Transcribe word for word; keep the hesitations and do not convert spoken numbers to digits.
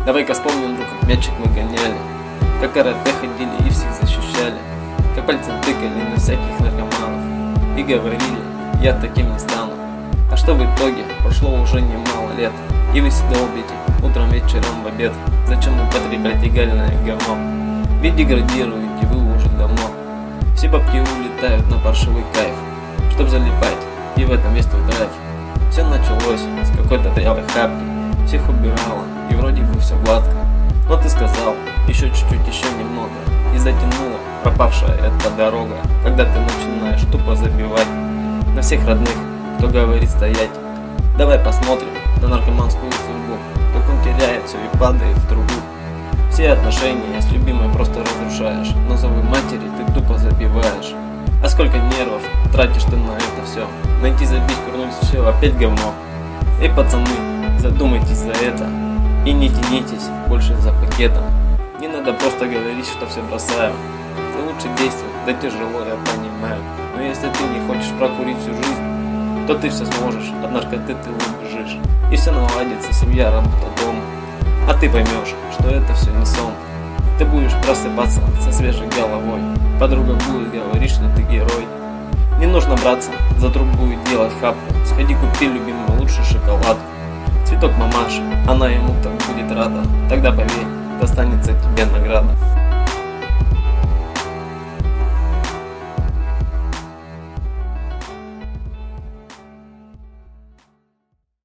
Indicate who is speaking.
Speaker 1: Давай-ка вспомним, друг, как мячик мы гоняли, как карате ходили и всех защищали, как пальцем тыкали на всяких наркоманов и говорили: я таким не стану. А что в итоге? Прошло уже немало лет, и вы все долбите утром, вечером, в обед. Зачем употреблять легальное говно? Ведь деградируете вы уже давно. Все бабки улетают на паршивый кайф, чтоб залипать, и в этом весь твой драйв. Все началось с какой-то дрявой хапки, всех убирала, и вроде бы все гладко. Но ты сказал, еще чуть-чуть, еще немного, и затянула пропавшая эта дорога, когда ты начинаешь тупо забивать на всех родных, кто говорит стоять. Давай посмотрим на наркоманскую судьбу, как он теряет все и падает в трубу. Все отношения с любимой просто разрушаешь, но зовы матери ты тупо забиваешь. А сколько нервов тратишь ты на это все? Найти, забить, курнуть, все опять говно. Эй, пацаны, задумайтесь за это и не тянитесь больше за пакетом. Не надо просто говорить, что все бросаю. Ты лучше действуй, да тяжело, я понимаю. Но если ты не хочешь прокурить всю жизнь, то ты все сможешь, от наркоты ты убежишь. И все наладится, семья, работа, дом. А ты поймешь, что это все не сон. Ты будешь просыпаться со свежей головой. Подруга будет говорить, что ты герой. Не нужно браться за трубу и делать хапку. Сходи, купи любимую лучшую шоколадку. Цветок мамаши, она ему так будет рада. Тогда поверь, достанется тебе награда.